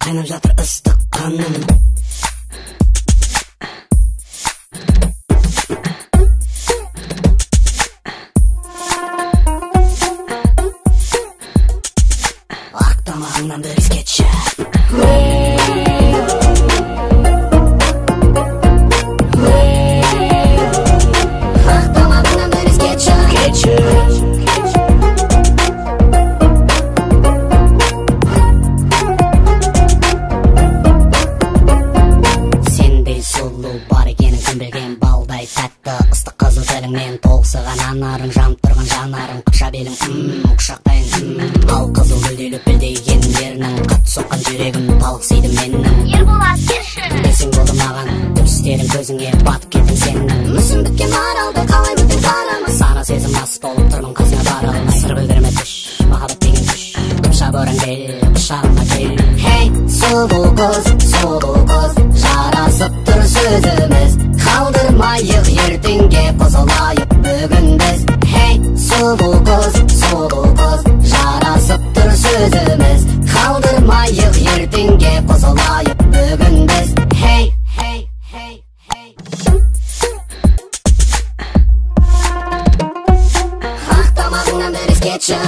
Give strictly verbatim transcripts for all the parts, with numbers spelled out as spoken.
Qaynab жатыр ыстық қаным. Ақ тамағыңнан бір иіс кетші. Ақ тамағыңнан бір иіс кетші. Кетші. Тәтті ыстық қызыл тіліңмен толықсыған анарың, жанып тұрған жанарың, қыпша белің, ммм, құшақтайын, ммм. Ал қызыл гүлдей лөпілдеген ерінің, қатты соққан жүрегім талықсиды менің. Ерболат, келші. Білсең болды маған, түстерің көзіңе батып кеттің сенің. Мүсін біткен аралды қалай бүтін қарамыз. Сана сезім мас болып тұрмын, қасыңа бара алмай. Сыр білдірме түш, махаббат деген күш. Қыпша бөрің кел, құшағыма кел. Хей, сұлу қыз, сұлу қыз, жарасып тұр сөзіміз. Қалдырмайық ертеңге қосылайық бүгін біз. Хей, сұлу қыз, сұлу қыз, жарасып тұр сөзіміз. Қалдырмайық ертеңге қосылайық бүгін біз. Хей, хей, хей, хей. Ақ тамағыңнан бір иіс кетші.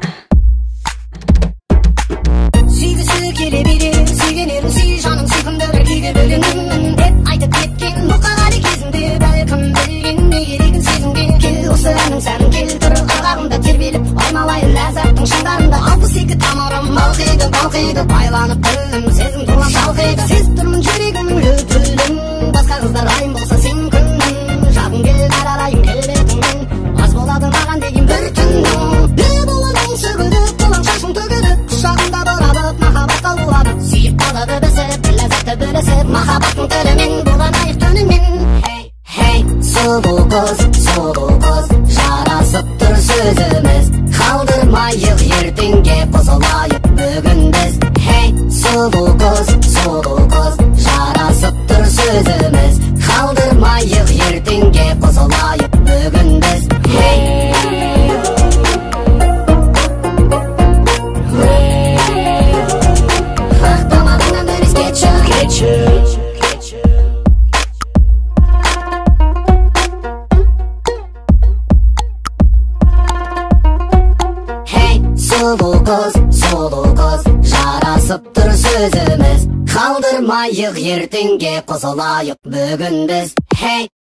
Сүйгісі келе бере, сүйгенерім сүй жаным, сүйкімді бір күйге бөленемін деп айтып кеткен мұқағали кезінде. Бәлкім білген не керегін сезімге. Кел осы әнің сәнің, кел тұр ырғағымда тербеліп аймалайын ләззаттың шыңдарында. Алпыс екі тамырым балқиды, балқиды, байланып тілім, сезім тұрлап шалқиды. Сезіп тұрмын жүрегімнің лүпілін, басқа қыздар айым болса сен күннің. Жағың кел қарарайым келбетіңнен, аз болады маған деген бір түннің. Не болының сөгіліп, қолаң шашың төгіліп, құшағымда бұралып махаббатқа уланып, сүйіп қалады бісіп, ләззатты бөлісіп, махаббаттың тілімен бұланайық түнімен. Хей, сұлу қыз, сұлу қыз, жарасып тұр сөзіміз. Қалдырмайық ертеңге қосылайық бүгін біз. Хей, сұлу қыз, сұлу қыз, жарасып тұр сөзіміз. Қалдырмайық ертеңге қосылайық бүгін біз. Хей, ақ тамағыңнан бір иіс кетші. Кетші. Сұлу қыз, сұлу қыз, жарасып тұр сөзіміз. Қалдырмайық ертеңге қосылайық бүгін біз. Хей.